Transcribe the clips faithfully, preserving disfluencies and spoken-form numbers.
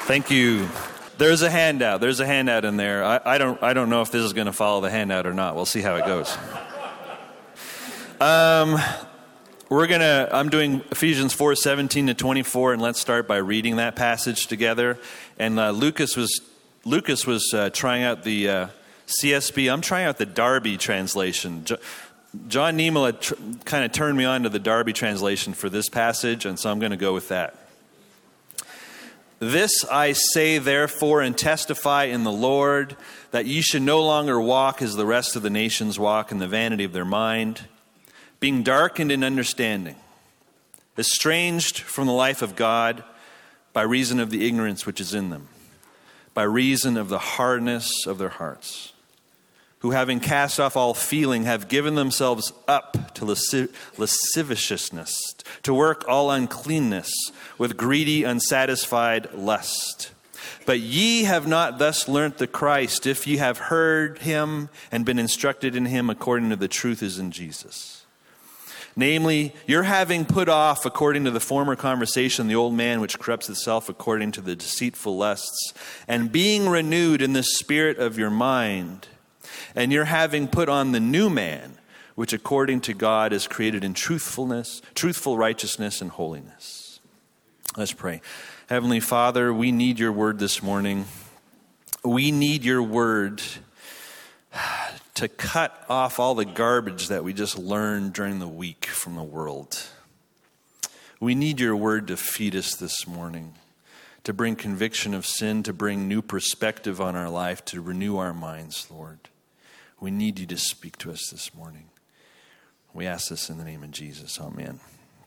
Thank you. There's a handout. There's a handout in there. I, I don't. I don't know if this is going to follow the handout or not. We'll see how it goes. Um, we're gonna. I'm doing Ephesians four seventeen to twenty-four, and let's start by reading that passage together. And uh, Lucas was Lucas was uh, trying out the uh, C S B. I'm trying out the Darby translation. Jo- John Niemela tr- kind of turned me on to the Darby translation for this passage, and so I'm going to go with that. This I say, therefore, and testify in the Lord, that ye should no longer walk as the rest of the nations walk in the vanity of their mind, being darkened in understanding, estranged from the life of God by reason of the ignorance which is in them, by reason of the hardness of their hearts, who having cast off all feeling have given themselves up to lasciv- lasciviousness, to work all uncleanness with greedy, unsatisfied lust. But ye have not thus learnt the Christ, if ye have heard him and been instructed in him according to the truth is in Jesus. Namely, you're having put off, according to the former conversation, the old man which corrupts itself according to the deceitful lusts, and being renewed in the spirit of your mind, and you're having put on the new man, which according to God is created in truthfulness, truthful righteousness and holiness. Let's pray. Heavenly Father, we need your word this morning. We need your word to cut off all the garbage that we just learned during the week from the world. We need your word to feed us this morning, to bring conviction of sin, to bring new perspective on our life, to renew our minds, Lord. We need you to speak to us this morning. We ask this in the name of Jesus. Amen.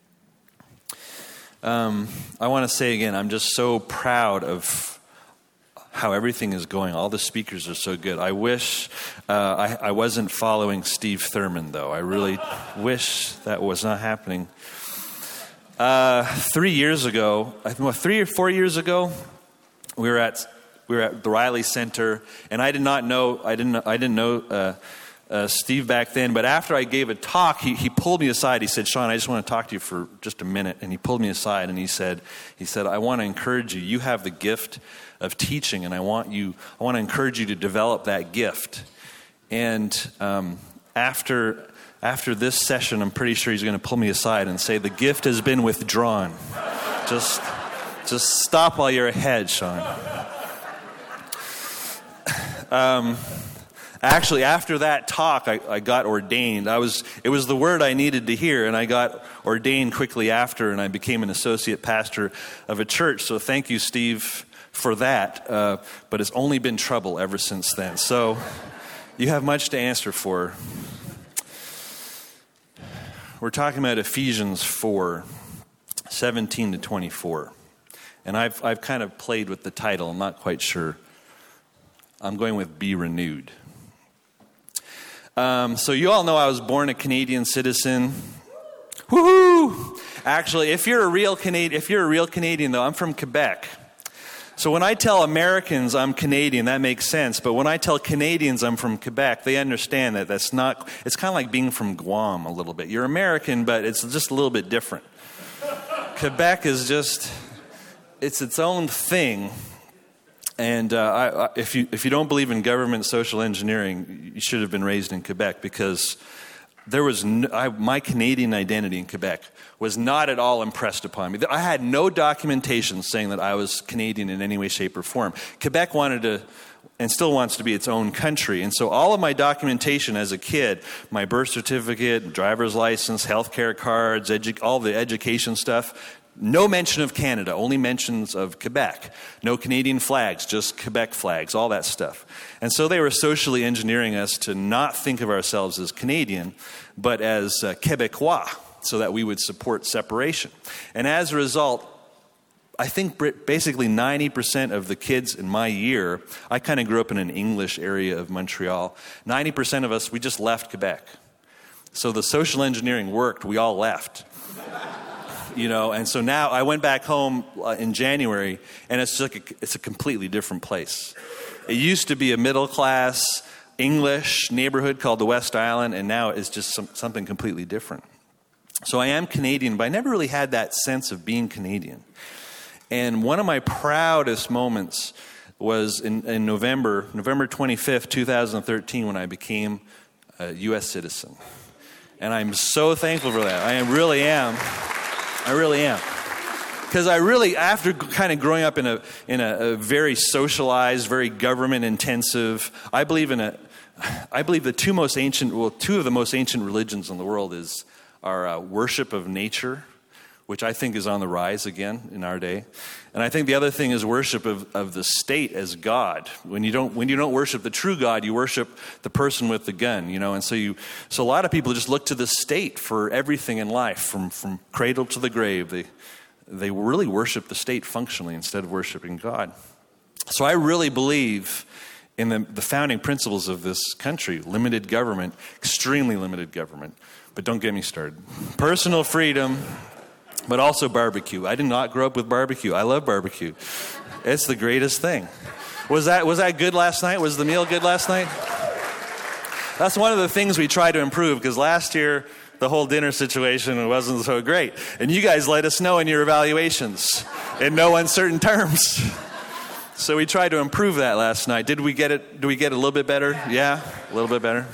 Um, I want to say again, I'm just so proud of how everything is going. All the speakers are so good. I wish uh, I, I wasn't following Steve Thurman, though. I really wish that was not happening. Uh, three years ago, I think well, three or four years ago, we were at we were at the Riley Center, and I did not know I didn't I didn't know. Uh, Uh, Steve back then, but after I gave a talk, he, he pulled me aside. He said, "Sean, I just want to talk to you for just a minute." And he pulled me aside and he said, "He said I want to encourage you. You have the gift of teaching, and I want you. I want to encourage you to develop that gift." And um, after after this session, I'm pretty sure he's going to pull me aside and say, "The gift has been withdrawn. Just just stop while you're ahead, Sean." Um. Actually, after that talk, I, I got ordained. I was it was the word I needed to hear, and I got ordained quickly after, and I became an associate pastor of a church. So thank you, Steve, for that. Uh, but it's only been trouble ever since then. So you have much to answer for. We're talking about Ephesians four, seventeen to twenty-four. And I've I've kind of played with the title. I'm not quite sure. I'm going with Be Renewed. Um, so you all know I was born a Canadian citizen. Woohoo! Actually, if you're a real Canadian, if you're a real Canadian, though, I'm from Quebec. So when I tell Americans I'm Canadian, that makes sense. But when I tell Canadians I'm from Quebec, they understand that that's not. It's kind of like being from Guam a little bit. You're American, but it's just a little bit different. Quebec is just, it's its own thing. And uh, I, I, if you if you don't believe in government social engineering, you should have been raised in Quebec, because there was no, I, my Canadian identity in Quebec was not at all impressed upon me. I had no documentation saying that I was Canadian in any way, shape, or form. Quebec wanted to, and still wants to be, its own country. And so all of my documentation as a kid, my birth certificate, driver's license, healthcare cards, edu- all the education stuff, no mention of Canada, only mentions of Quebec. No Canadian flags, just Quebec flags, all that stuff. And so they were socially engineering us to not think of ourselves as Canadian, but as uh, Quebecois, so that we would support separation. And as a result, I think basically ninety percent of the kids in my year, I kind of grew up in an English area of Montreal, ninety percent of us, we just left Quebec. So the social engineering worked, we all left. You know, and so now I went back home uh, in January, and it's like a, it's a completely different place. It used to be a middle-class English neighborhood called the West Island, and now it's just some, something completely different. So I am Canadian, but I never really had that sense of being Canadian. And one of my proudest moments was in, in November, November twenty-fifth, twenty thirteen, when I became a U S citizen. And I'm so thankful for that. I really am. I really am. Because I really, after kind of growing up in a in a, a very socialized, very government-intensive, I believe in a, I believe the two most ancient, well, two of the most ancient religions in the world is our uh, worship of nature, which I think is on the rise again in our day, and I think the other thing is worship of, of the state as God. When you don't when you don't worship the true God, you worship the person with the gun, you know. And so you so a lot of people just look to the state for everything in life, from from cradle to the grave. They They really worship the state functionally instead of worshiping God. So I really believe in the, the founding principles of this country: limited government, extremely limited government. But don't get me started. Personal freedom, but also barbecue. I did not grow up with barbecue. I love barbecue. It's the greatest thing. Was that was that good last night? Was the meal good last night? That's one of the things we try to improve, because last year the whole dinner situation wasn't so great. And you guys let us know in your evaluations in no uncertain terms. So we tried to improve that last night. Did we get it? Did we get it a little bit better? Yeah, a little bit better.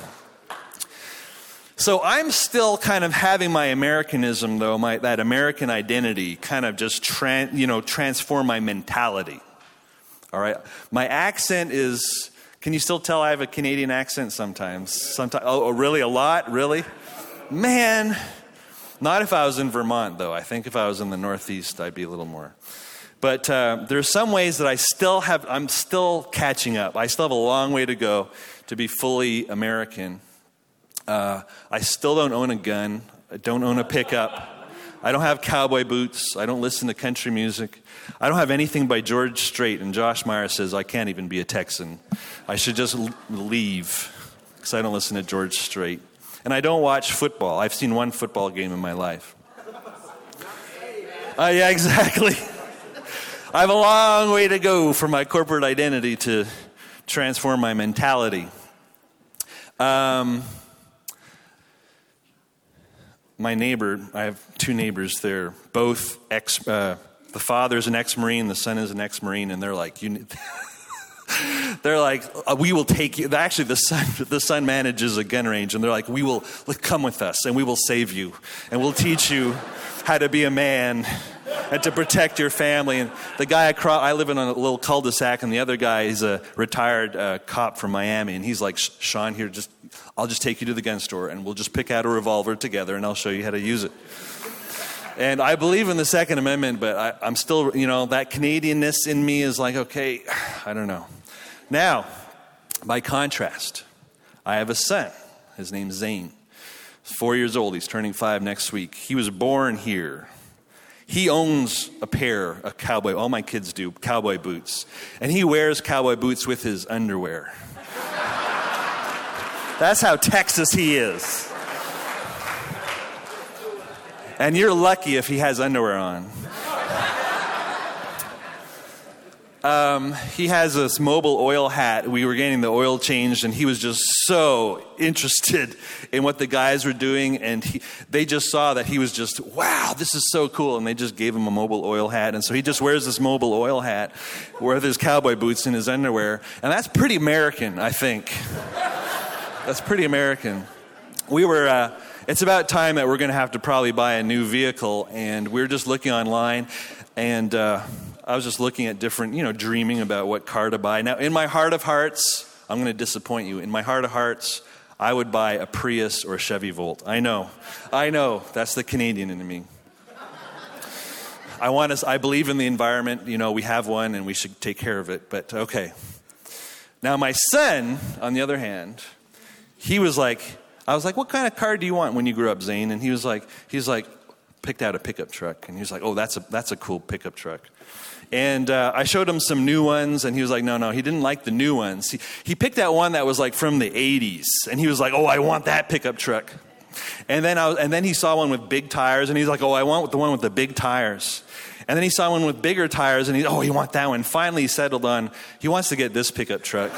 So I'm still kind of having my Americanism, though, my that American identity kind of just tran, you know, transform my mentality. All right? My accent is, can you still tell I have a Canadian accent sometimes? Sometimes. Oh, really? A lot? Really? Man, not if I was in Vermont, though. I think if I was in the Northeast, I'd be a little more. But uh, there's some ways that I still have, I'm still catching up. I still have a long way to go to be fully American. Uh, I still don't own a gun. I don't own a pickup. I don't have cowboy boots. I don't listen to country music. I don't have anything by George Strait. And Josh Meyer says I can't even be a Texan. I should just leave because I don't listen to George Strait. And I don't watch football. I've seen one football game in my life. Uh, yeah, exactly. I have a long way to go for my corporate identity to transform my mentality. Um, my neighbor, I have two neighbors there, both ex, uh, the father's an ex-Marine, the son is an ex-Marine, and they're like, you need... They're like, we will take you. Actually, the son, the son manages a gun range, and they're like, we will come with us, and we will save you, and we'll teach you how to be a man and to protect your family. And the guy across, I live in a little cul-de-sac, and the other guy is a retired uh, cop from Miami, and he's like, Sean, here, just I'll just take you to the gun store, and we'll just pick out a revolver together, and I'll show you how to use it. And I believe in the Second Amendment, but I, I'm still, you know, that Canadianness in me is like, okay, I don't know. Now, by contrast, I have a son. His name's Zane. He's four years old. He's turning five next week. He was born here. He owns a pair of cowboy, all my kids do, cowboy boots. And he wears cowboy boots with his underwear. That's how Texas he is. And you're lucky if he has underwear on. Um, he has this mobile oil hat. We were getting the oil changed, and he was just so interested in what the guys were doing. And he, they just saw that he was just, wow, this is so cool. And they just gave him a mobile oil hat. And so he just wears this mobile oil hat with his cowboy boots and his underwear. And that's pretty American, I think. That's pretty American. We were... Uh, It's about time that we're going to have to probably buy a new vehicle, and we were just looking online, and uh, I was just looking at different, you know, dreaming about what car to buy. Now, in my heart of hearts, I'm going to disappoint you. In my heart of hearts, I would buy a Prius or a Chevy Volt. I know. I know. That's the Canadian in me. I want us, I believe in the environment. You know, we have one, and we should take care of it, but okay. Now, my son, on the other hand, he was like... I was like, what kind of car do you want when you grew up, Zane? And he was like, he was like, picked out a pickup truck. And he was like, oh, that's a that's a cool pickup truck. And uh, I showed him some new ones, and he was like, no, no, he didn't like the new ones. He, he picked out one that was like from the eighties, and he was like, oh, I want that pickup truck. And then I was, and then he saw one with big tires, and he's like, oh, I want the one with the big tires. And then he saw one with bigger tires, and he, oh, you want that one. Finally, he settled on, he wants to get this pickup truck.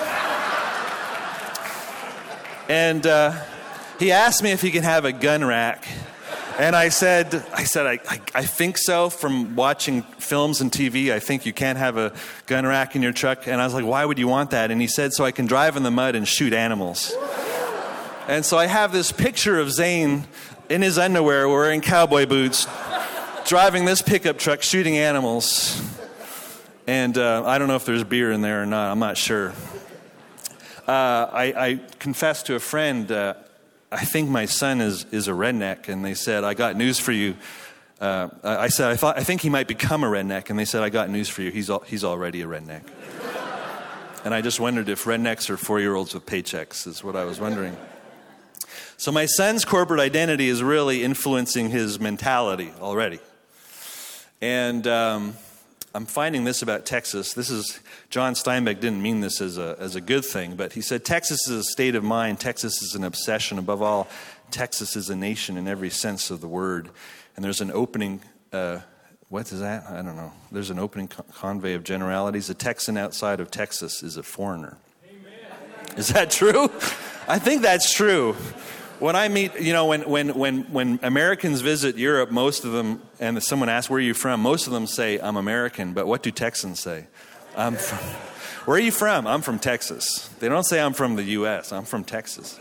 And uh, he asked me if he can have a gun rack. And I said, I said, I, I, I think so. From watching films and T V, I think you can't have a gun rack in your truck. And I was like, why would you want that? And he said, so I can drive in the mud and shoot animals. And so I have this picture of Zane in his underwear, wearing cowboy boots, driving this pickup truck, shooting animals. And uh, I don't know if there's beer in there or not. I'm not sure. Uh, I, I confessed to a friend, uh, I think my son is, is a redneck, and they said, I got news for you. Uh, I said, I thought I think he might become a redneck, and they said, I got news for you. He's al- he's already a redneck. And I just wondered if rednecks are four-year-olds with paychecks, is what I was wondering. So my son's corporate identity is really influencing his mentality already. And um, I'm finding this about Texas. This is, John Steinbeck didn't mean this as a as a good thing, but he said Texas is a state of mind. Texas is an obsession. Above all, Texas is a nation in every sense of the word. And there's an opening, uh, what is that? I don't know. There's an opening con- convey of generalities. A Texan outside of Texas is a foreigner. Amen. Is that true? I think that's true. When I meet, you know, when, when, when, when Americans visit Europe, most of them, and someone asks, where are you from? Most of them say, I'm American. But what do Texans say? I'm from, where are you from? I'm from Texas. They don't say I'm from the U S. I'm from Texas.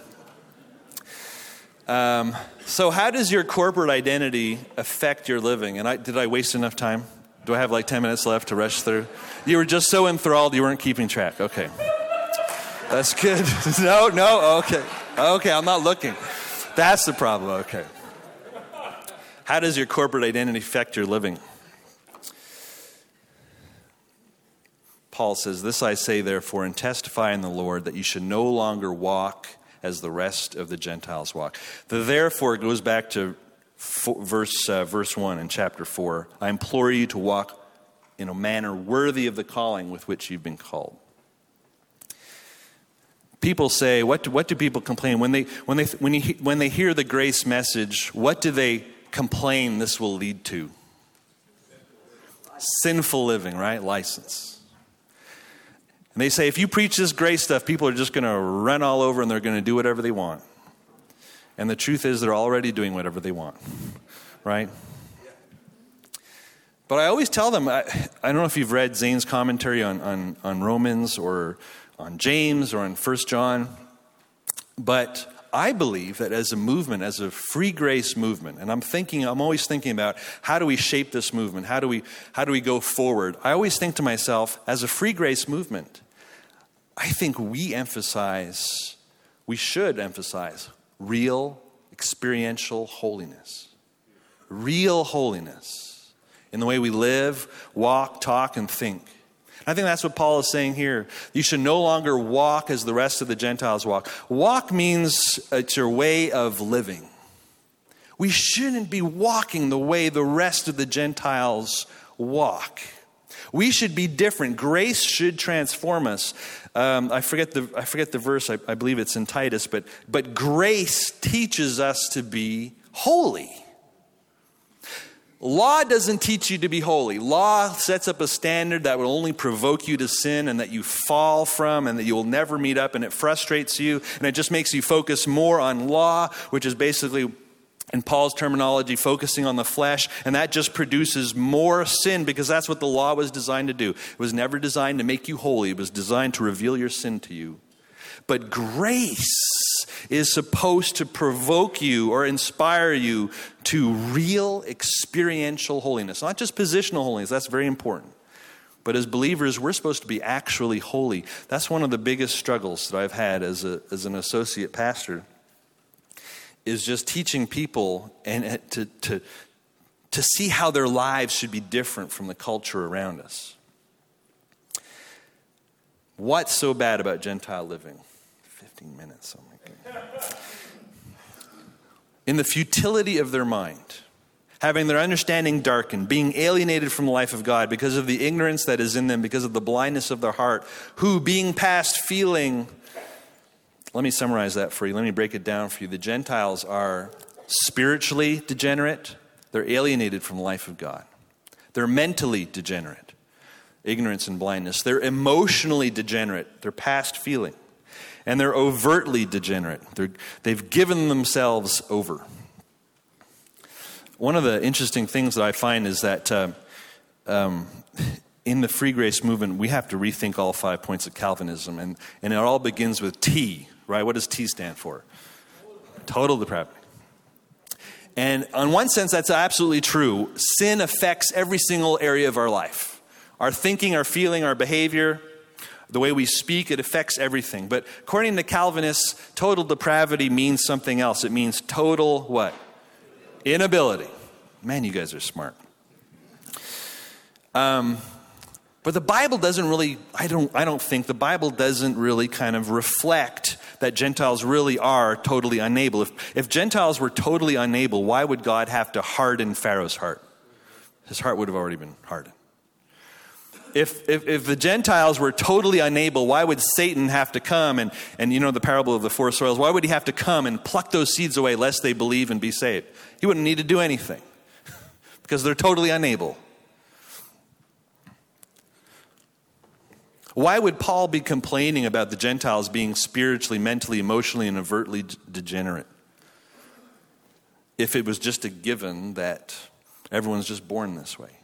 Um, so how does your corporate identity affect your living? And I, did I waste enough time? Do I have like ten minutes left to rush through? You were just so enthralled you weren't keeping track. Okay. That's good. No, no, okay. Okay, I'm not looking. That's the problem. Okay. How does your corporate identity affect your living? Paul says, this I say, therefore, and testify in the Lord, that you should no longer walk as the rest of the Gentiles walk. The therefore goes back to four, verse uh, verse one in chapter four. I implore you to walk in a manner worthy of the calling with which you've been called. People say, what do, what do people complain? When they, when, they, when, you, when they hear the grace message, what do they complain this will lead to? Sinful living, right? License. And they say, if you preach this grace stuff, people are just going to run all over and they're going to do whatever they want. And the truth is they're already doing whatever they want, right? But I always tell them, I, I don't know if you've read Zane's commentary on, on, on Romans or on James or on First John, but I believe that as a movement, as a free grace movement, and I'm thinking, I'm always thinking about how do we shape this movement? How do we, how do we go forward? I always think to myself, as a free grace movement, I think we emphasize, we should emphasize real experiential holiness. Real holiness in the way we live, walk, talk, and think. I think that's what Paul is saying here. You should no longer walk as the rest of the Gentiles walk. Walk means it's your way of living. We shouldn't be walking the way the rest of the Gentiles walk. We should be different. Grace should transform us. Um, I forget the I forget the verse. I, I believe it's in Titus. But but grace teaches us to be holy. Law doesn't teach you to be holy. Law sets up a standard that will only provoke you to sin and that you fall from and that you will never meet up, and it frustrates you and it just makes you focus more on law, which is basically, in Paul's terminology, focusing on the flesh, and that just produces more sin because that's what the law was designed to do. It was never designed to make you holy. It was designed to reveal your sin to you. But grace is supposed to provoke you or inspire you to real experiential holiness. Not just positional holiness, that's very important. But as believers, we're supposed to be actually holy. That's one of the biggest struggles that I've had as a as an associate pastor, is just teaching people and to to to see how their lives should be different from the culture around us. What's so bad about Gentile living? fifteen minutes, oh my goodness. In the futility of their mind, having their understanding darkened, being alienated from the life of God because of the ignorance that is in them, because of the blindness of their heart, who being past feeling, let me summarize that for you. Let me break it down for you. The Gentiles are spiritually degenerate. They're alienated from the life of God. They're mentally degenerate. Ignorance and blindness. They're emotionally degenerate. They're past feeling. And they're overtly degenerate. They're, they've given themselves over. one of the interesting things that I find is that uh, um, in the free grace movement, we have to rethink all five points of Calvinism. And, and it all begins with T, right? What does T stand for? Total depravity. And in one sense, that's absolutely true. Sin affects every single area of our life. Our thinking, our feeling, our behavior, the way we speak, it affects everything. But according to Calvinists, total depravity means something else. It means total what? Inability. Man, you guys are smart. Um, but the Bible doesn't really, I don't, I don't think, the Bible doesn't really kind of reflect that Gentiles really are totally unable. If, if Gentiles were totally unable, why would God have to harden Pharaoh's heart? His heart would have already been hardened. If, if if the Gentiles were totally unable, why would Satan have to come and, and you know the parable of the four soils, why would he have to come and pluck those seeds away lest they believe and be saved? He wouldn't need to do anything because they're totally unable. Why would Paul be complaining about the Gentiles being spiritually, mentally, emotionally, and overtly degenerate if it was just a given that everyone's just born this way?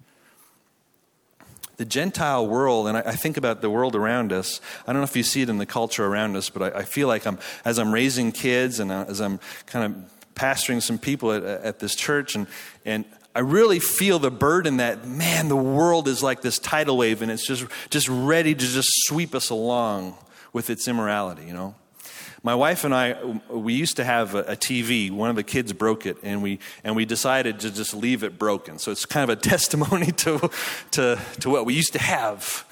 The Gentile world, and I, I think about the world around us, I don't know if you see it in the culture around us, but I, I feel like I'm, as I'm raising kids and as I'm kind of pastoring some people at, at this church, and, and I really feel the burden that, man, the world is like this tidal wave, and it's just, just ready to just sweep us along with its immorality, you know? My wife and I, we used to have a, a T V. One of the kids broke it, and we and we decided to just leave it broken. So it's kind of a testimony to to to what we used to have.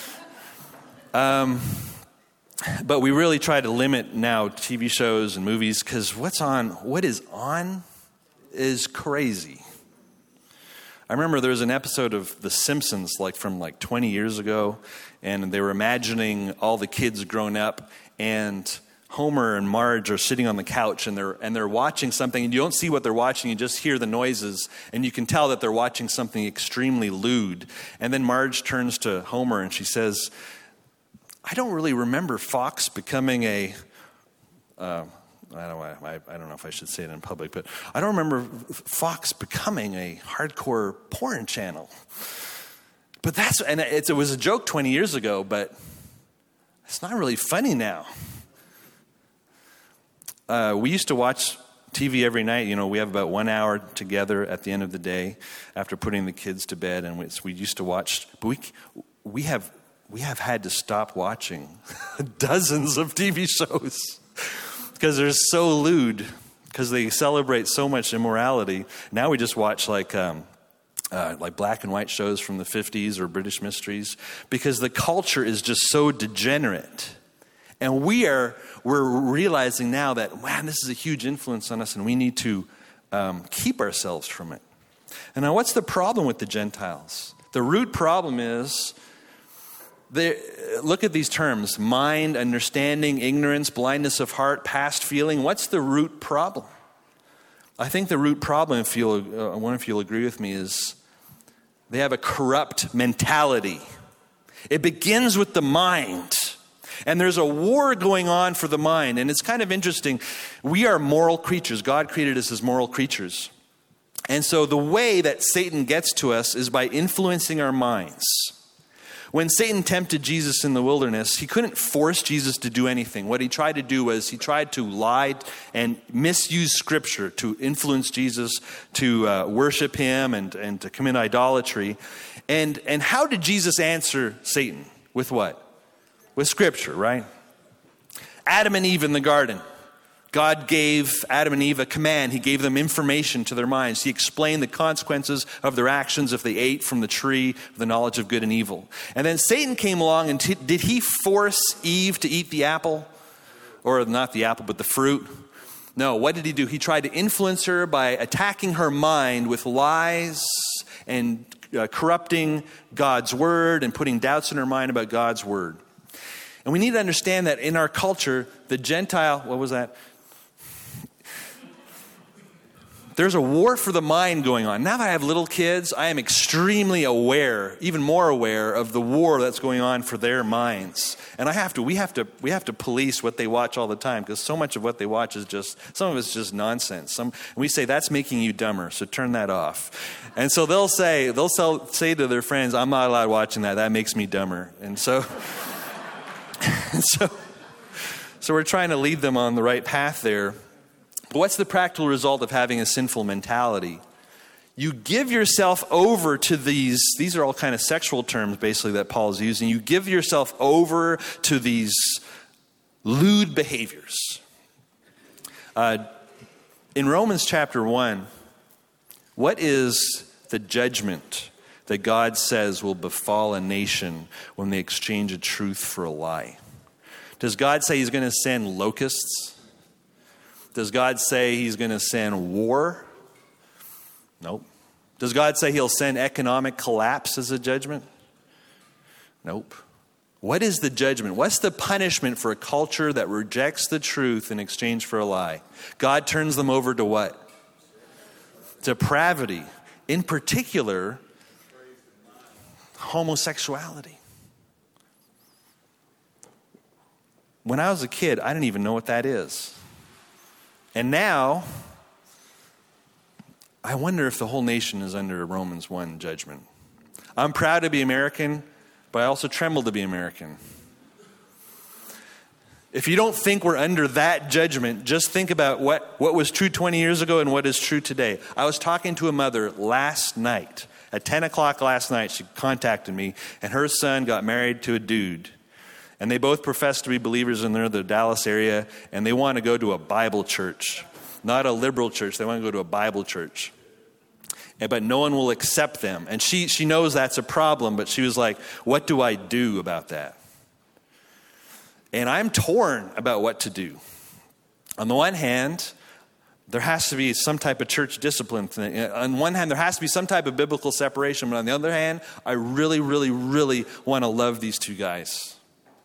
Um, but we really try to limit now T V shows and movies because what's on, what is on, is crazy. I remember there was an episode of The Simpsons, like from like twenty years ago, and they were imagining all the kids grown up, and Homer and Marge are sitting on the couch and they're and they're watching something, and you don't see what they're watching, you just hear the noises, and you can tell that they're watching something extremely lewd. And then Marge turns to Homer and she says, I don't really remember Fox becoming a, uh, I, don't, I, I don't know if I should say it in public, but I don't remember Fox becoming a hardcore porn channel. But that's, and it's, it was a joke twenty years ago, but it's not really funny now. Uh, we used to watch T V every night. You know, we have about one hour together at the end of the day after putting the kids to bed, and we, we used to watch. But we we have we have had to stop watching dozens of T V shows because they're so lewd, because they celebrate so much immorality. Now we just watch like um, uh, like black and white shows from the fifties or British mysteries because the culture is just so degenerate. And we are, we're realizing now that, man, this is a huge influence on us and we need to um, keep ourselves from it. And now what's the problem with the Gentiles? The root problem is, they, look at these terms, mind, understanding, ignorance, blindness of heart, past feeling. What's the root problem? I think the root problem, if you'll, I wonder if you'll agree with me, is they have a corrupt mentality. It begins with the mind. And there's a war going on for the mind. And it's kind of interesting. We are moral creatures. God created us as moral creatures. And so the way that Satan gets to us is by influencing our minds. When Satan tempted Jesus in the wilderness, he couldn't force Jesus to do anything. What he tried to do was he tried to lie and misuse Scripture to influence Jesus to uh, worship him and, and to commit idolatry. And, and how did Jesus answer Satan? With what? With Scripture, right? Adam and Eve in the garden. God gave Adam and Eve a command. He gave them information to their minds. He explained the consequences of their actions if they ate from the tree of the knowledge of good and evil. And then Satan came along, and t- did he force Eve to eat the apple? Or not the apple, but the fruit? No, what did he do? He tried to influence her by attacking her mind with lies and uh, corrupting God's word and putting doubts in her mind about God's word. And we need to understand that in our culture, the Gentile, what was that? there's a war for the mind going on. Now that I have little kids, I am extremely aware, even more aware of the war that's going on for their minds. And I have to, we have to, we have to police what they watch all the time, because so much of what they watch is just, some of it's just nonsense. Some, and we say, that's making you dumber, so turn that off. And so they'll say, they'll sell, say to their friends, I'm not allowed watching that, that makes me dumber. And so, and so, so we're trying to lead them on the right path there. But what's the practical result of having a sinful mentality? You give yourself over to these, these are all kind of sexual terms basically that Paul's using. You give yourself over to these lewd behaviors. Uh, in Romans chapter one, what is the judgment that God says will befall a nation when they exchange a truth for a lie? Does God say he's going to send locusts? Does God say he's going to send war? Nope. Does God say he'll send economic collapse as a judgment? Nope. What is the judgment? What's the punishment for a culture that rejects the truth in exchange for a lie? God turns them over to what? Depravity. In particular, homosexuality. When I was a kid, I didn't even know what that is. And now, I wonder if the whole nation is under a Romans one judgment. I'm proud to be American, but I also tremble to be American. If you don't think we're under that judgment, just think about what, what was true twenty years ago and what is true today. I was talking to a mother last night. At ten o'clock last night, she contacted me, and her son got married to a dude. And they both profess to be believers in the Dallas area, and they want to go to a Bible church. Not a liberal church, they want to go to a Bible church. And, but no one will accept them. And she, she knows that's a problem, but she was like, what do I do about that? And I'm torn about what to do. On the one hand, there has to be some type of church discipline thing. On one hand, there has to be some type of biblical separation. But on the other hand, I really, really, really want to love these two guys.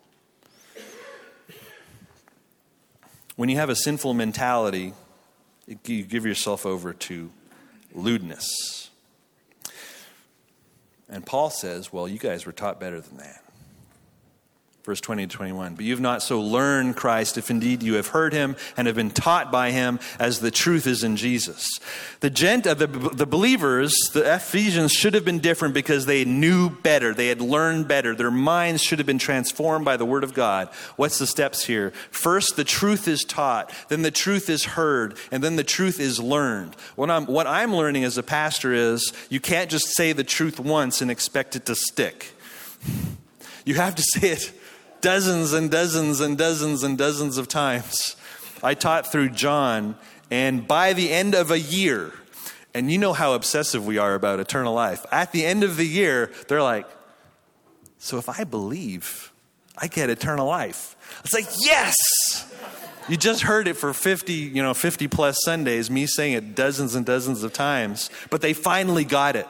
When you have a sinful mentality, you give yourself over to lewdness. And Paul says, well, you guys were taught better than that. Verse twenty to twenty-one, but you have not so learned Christ, if indeed you have heard him and have been taught by him, as the truth is in Jesus. The gent, uh, the, the believers, the Ephesians, should have been different because they knew better. They had learned better. Their minds should have been transformed by the word of God. What's the steps here? First, the truth is taught. Then the truth is heard. And then the truth is learned. What I'm, what I'm learning as a pastor is you can't just say the truth once and expect it to stick. You have to say it dozens and dozens and dozens and dozens of times. I taught through John, and by the end of a year, and you know how obsessive we are about eternal life. At the end of the year, they're like, so if I believe, I get eternal life. It's like, yes! You just heard it for fifty, you know, fifty plus Sundays, me saying it dozens and dozens of times, but they finally got it.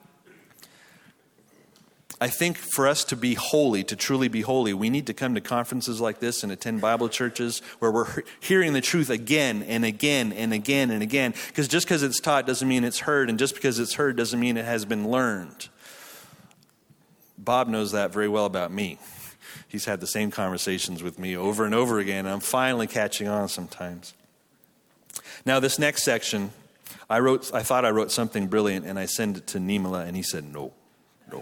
I think for us to be holy, to truly be holy, we need to come to conferences like this and attend Bible churches where we're hearing the truth again and again and again and again. Because just because it's taught doesn't mean it's heard, and just because it's heard doesn't mean it has been learned. Bob knows that very well about me. He's had the same conversations with me over and over again, and I'm finally catching on sometimes. Now, this next section, I wrote. I thought I wrote something brilliant, and I sent it to Nimala, and he said, no, no.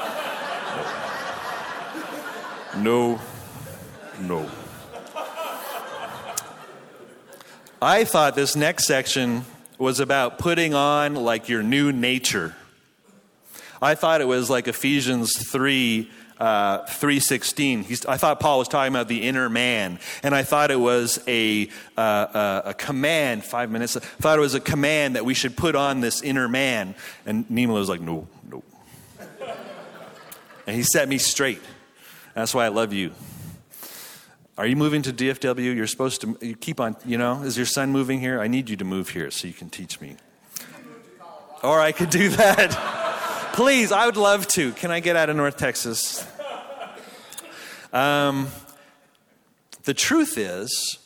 No, no. I thought this next section was about putting on like your new nature. I thought it was like Ephesians three, uh, three sixteen. He's, I thought Paul was talking about the inner man, and I thought it was a uh, a, a command. Five minutes. I thought it was a command that we should put on this inner man. And Nimala was like, no, no. And he set me straight. That's why I love you. Are you moving to D F W? You're supposed to you keep on, you know, is your son moving here? I need you to move here so you can teach me. Or I could do that. Please, I would love to. Can I get out of North Texas? Um, the truth is,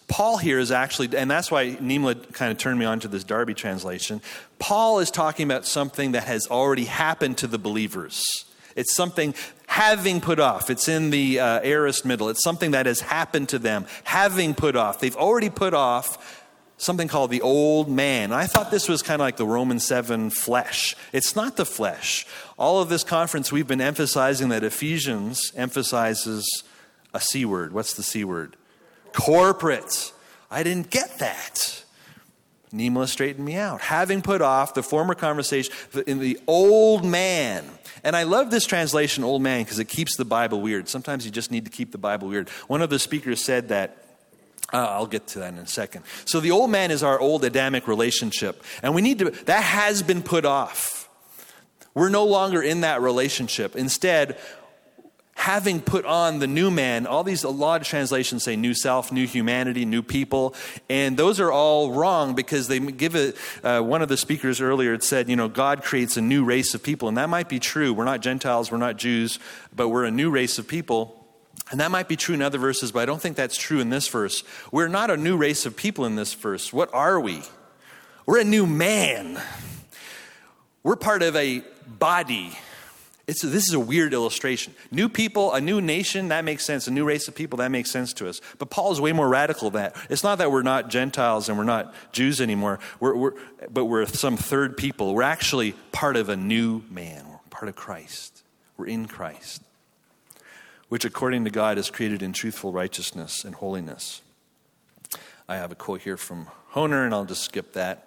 Paul here is actually, and that's why Nimla kind of turned me on to this Darby translation. Paul is talking about something that has already happened to the believers. It's something having put off. It's in the uh, aorist middle. It's something that has happened to them, having put off. They've already put off something called the old man. I thought this was kind of like the Romans seven flesh. It's not the flesh. All of this conference, we've been emphasizing that Ephesians emphasizes a C word. What's the C word? Corporate. I didn't get that. Nimla straightened me out. Having put off the former conversation in the old man. And I love this translation, old man, because it keeps the Bible weird. Sometimes you just need to keep the Bible weird. One of the speakers said that, uh, I'll get to that in a second. So the old man is our old Adamic relationship. And we need to, that has been put off. We're no longer in that relationship. Instead, having put on the new man, all these, a lot of translations say new self, new humanity, new people. And those are all wrong because they give it, uh, one of the speakers earlier had said, you know, God creates a new race of people. And that might be true. We're not Gentiles, we're not Jews, but we're a new race of people. And that might be true in other verses, but I don't think that's true in this verse. We're not a new race of people in this verse. What are we? We're a new man. We're part of a body. It's, this is a weird illustration. New people, a new nation, that makes sense. A new race of people, that makes sense to us. But Paul is way more radical than that. It's not that we're not Gentiles and we're not Jews anymore, we're, we're, but we're some third people. We're actually part of a new man. We're part of Christ. We're in Christ, which according to God is created in truthful righteousness and holiness. I have a quote here from Honer, and I'll just skip that.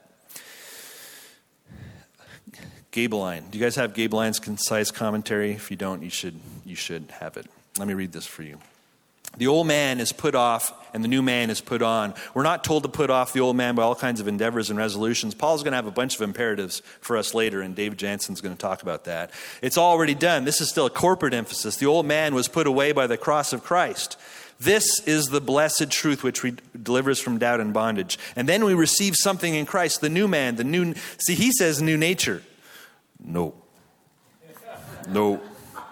Gabeline. Do you guys have Gabeline's concise commentary? If you don't, you should you should have it. Let me read this for you. The old man is put off and the new man is put on. We're not told to put off the old man by all kinds of endeavors and resolutions. Paul's going to have a bunch of imperatives for us later, and David Jansen's going to talk about that. It's already done. This is still a corporate emphasis. The old man was put away by the cross of Christ. This is the blessed truth which we delivers from doubt and bondage. And then we receive something in Christ, the new man, the new, see, he says new nature. No. No.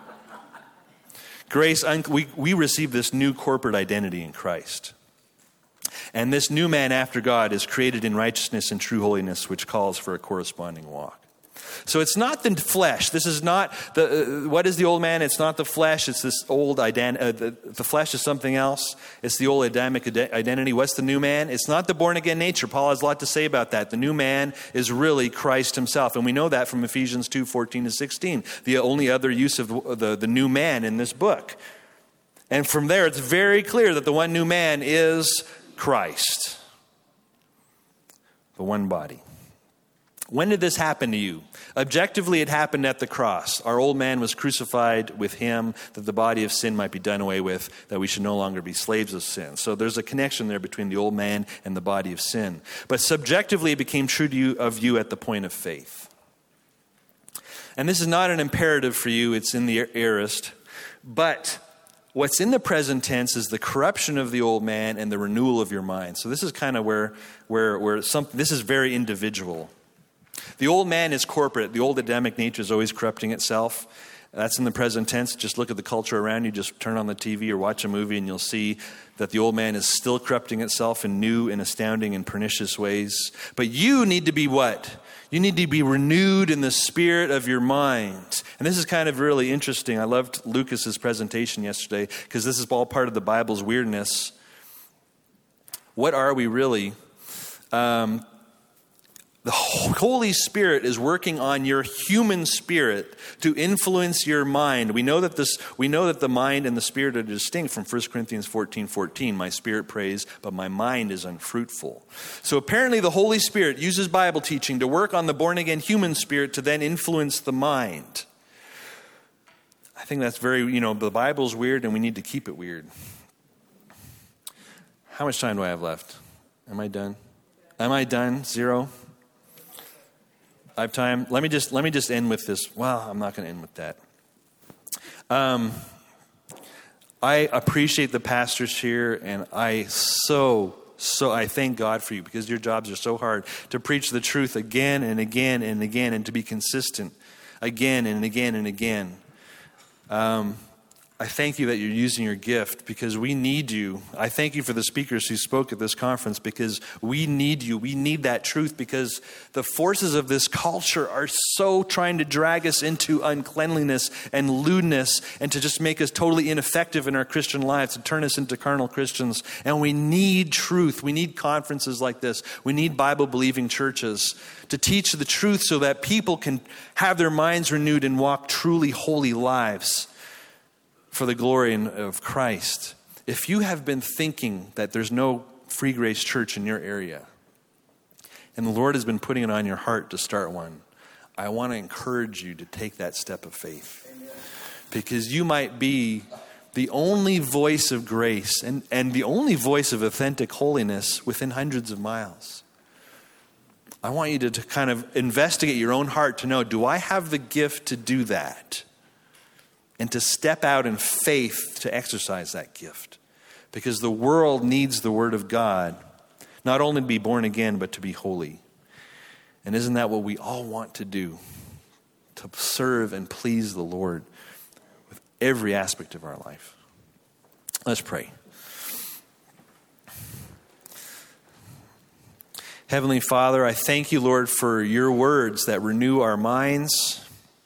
Grace, we, we receive this new corporate identity in Christ. And this new man after God is created in righteousness and true holiness, which calls for a corresponding walk. So it's not the flesh. This is not the, uh, what is the old man? It's not the flesh. It's this old identity. Uh, the, the flesh is something else. It's the old Adamic ad- identity. What's the new man? It's not the born again nature. Paul has a lot to say about that. The new man is really Christ himself. And we know that from Ephesians two, fourteen to sixteen. The only other use of the, the, the new man in this book. And from there, it's very clear that the one new man is Christ. The one body. When did this happen to you? Objectively, it happened at the cross. Our old man was crucified with him, that the body of sin might be done away with, that we should no longer be slaves of sin. So there's a connection there between the old man and the body of sin. But subjectively, it became true to you, of you at the point of faith. And this is not an imperative for you, it's in the aorist. But what's in the present tense is the corruption of the old man and the renewal of your mind. So this is kind of where, where, where some, this is very individual. The old man is corporate. The old Adamic nature is always corrupting itself. That's in the present tense. Just look at the culture around you. Just turn on the T V or watch a movie and you'll see that the old man is still corrupting itself in new and astounding and pernicious ways. But you need to be what? You need to be renewed in the spirit of your mind. And this is kind of really interesting. I loved Lucas's presentation yesterday because this is all part of the Bible's weirdness. What are we really? Um, The Holy Spirit is working on your human spirit to influence your mind. We know that this. We know that the mind and the spirit are distinct from First Corinthians fourteen fourteen. My spirit prays, but my mind is unfruitful. So apparently the Holy Spirit uses Bible teaching to work on the born-again human spirit to then influence the mind. I think that's very, you know, the Bible's weird and we need to keep it weird. How much time do I have left? Am I done? Am I done? Zero? I have time. Let me just let me just end with this. Well, I'm not going to end with that. Um, I appreciate the pastors here, and I so so I thank God for you because your jobs are so hard to preach the truth again and again and again, and to be consistent again and again and again. Um, I thank you that you're using your gift because we need you. I thank you for the speakers who spoke at this conference because we need you. We need that truth because the forces of this culture are so trying to drag us into uncleanliness and lewdness and to just make us totally ineffective in our Christian lives, to turn us into carnal Christians. And we need truth. We need conferences like this. We need Bible-believing churches to teach the truth so that people can have their minds renewed and walk truly holy lives for the glory of Christ. If you have been thinking that there's no Free Grace Church in your area, and the Lord has been putting it on your heart to start one, I want to encourage you to take that step of faith. Amen. Because you might be the only voice of grace and, and the only voice of authentic holiness within hundreds of miles. I want you to, to kind of investigate your own heart to know, do I have the gift to do that? And to step out in faith to exercise that gift. Because the world needs the Word of God, not only to be born again, but to be holy. And isn't that what we all want to do? To serve and please the Lord with every aspect of our life. Let's pray. Heavenly Father, I thank you, Lord, for your words that renew our minds,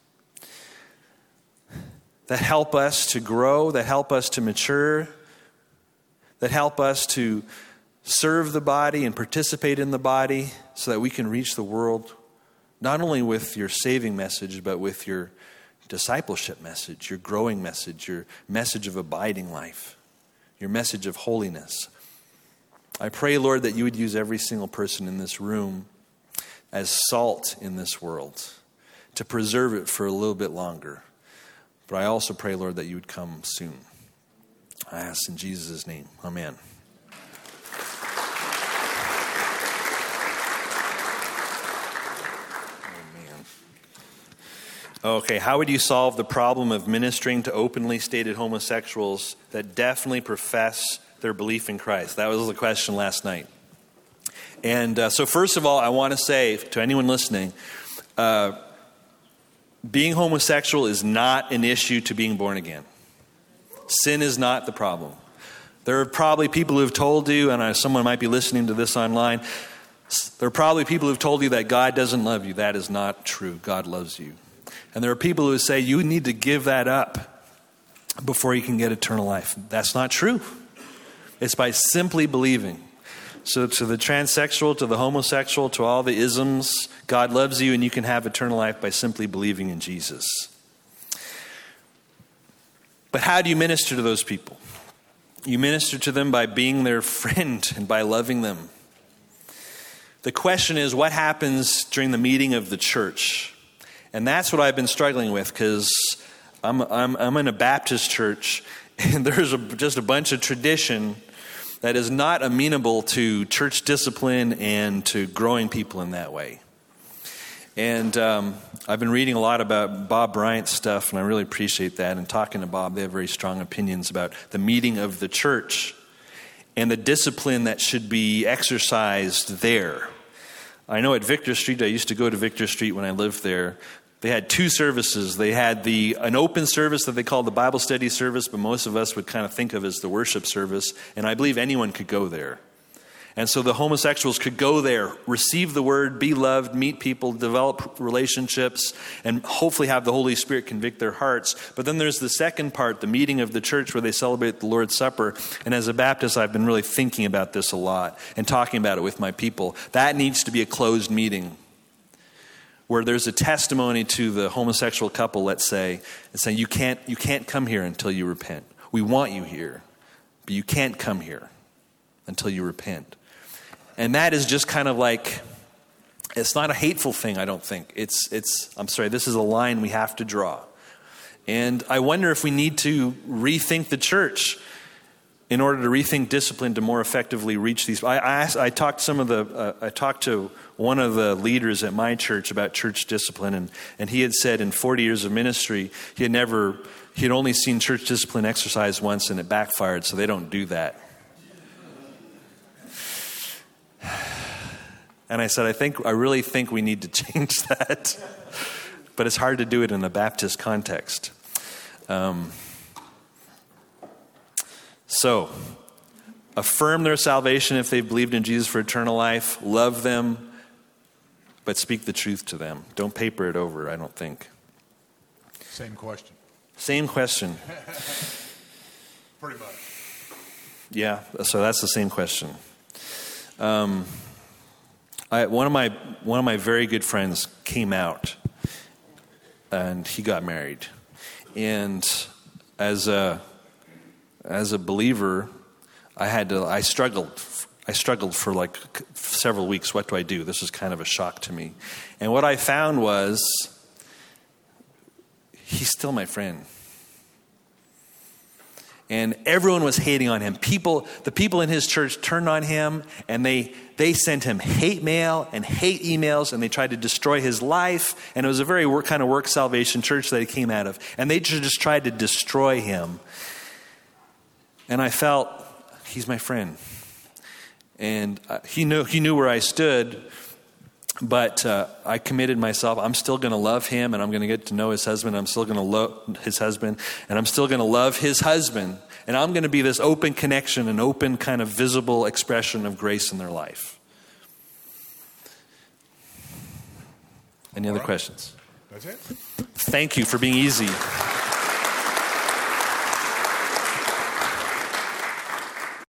that help us to grow, that help us to mature, that help us to serve the body and participate in the body so that we can reach the world, not only with your saving message, but with your discipleship message, your growing message, your message of abiding life, your message of holiness. I pray, Lord, that you would use every single person in this room as salt in this world, to preserve it for a little bit longer. But I also pray, Lord, that you would come soon. I ask in Jesus' name. Amen. Amen. Okay, how would you solve the problem of ministering to openly stated homosexuals that definitely profess their belief in Christ? That was the question last night. And uh, so first of all, I want to say to anyone listening, uh, being homosexual is not an issue to being born again. Sin is not the problem. There are probably people who have told you, and I, someone might be listening to this online, there are probably people who have told you that God doesn't love you. That is not true. God loves you. And there are people who say you need to give that up before you can get eternal life. That's not true. It's by simply believing. So to the transsexual, to the homosexual, to all the isms, God loves you and you can have eternal life by simply believing in Jesus. But how do you minister to those people? You minister to them by being their friend and by loving them. The question is, what happens during the meeting of the church? And that's what I've been struggling with, because I'm, I'm, I'm in a Baptist church and there's a, just a bunch of tradition that is not amenable to church discipline and to growing people in that way. And um, I've been reading a lot about Bob Bryant's stuff, and I really appreciate that. And talking to Bob, they have very strong opinions about the meeting of the church and the discipline that should be exercised there. I know at Victor Street, I used to go to Victor Street when I lived there. They had two services. They had the an open service that they called the Bible study service, but most of us would kind of think of as the worship service. And I believe anyone could go there. And so the homosexuals could go there, receive the word, be loved, meet people, develop relationships, and hopefully have the Holy Spirit convict their hearts. But then there's the second part, the meeting of the church where they celebrate the Lord's Supper. And as a Baptist, I've been really thinking about this a lot and talking about it with my people. That needs to be a closed meeting, where there's a testimony to the homosexual couple, let's say, and saying, you can't, you can't come here until you repent. We want you here, but you can't come here until you repent. And that is just kind of like, it's not a hateful thing, I don't think. It's, it's. I'm sorry, this is a line we have to draw. And I wonder if we need to rethink the church in order to rethink discipline to more effectively reach these. I, I, asked, I talked to some of the, uh, I talked to one of the leaders at my church about church discipline, and, and he had said in forty years of ministry, he had never, he had only seen church discipline exercised once and it backfired, so they don't do that. And I said, I think, I really think we need to change that. But it's hard to do it in a Baptist context. Um, So, affirm their salvation if they've believed in Jesus for eternal life. Love them, but speak the truth to them. Don't paper it over, I don't think. Same question. Same question. Pretty much. Yeah, so that's the same question. Um, I, one of my one of my very good friends came out, and he got married. And as a as a believer, I had to. I struggled. I struggled for like several weeks. What do I do? This was kind of a shock to me. And what I found was, he's still my friend. And everyone was hating on him. People, the people in his church turned on him, and they they sent him hate mail and hate emails, and they tried to destroy his life. And it was a very work, kind of work salvation church that he came out of. And they just tried to destroy him. And I felt, he's my friend. And uh, he knew he knew where I stood. But uh, I committed myself. I'm still going to love him, and I'm going to get to know his husband. I'm still going to love his husband, and I'm still going to love his husband. And I'm going to be this open connection, an open kind of visible expression of grace in their life. Any other questions? That's it. Thank you for being easy.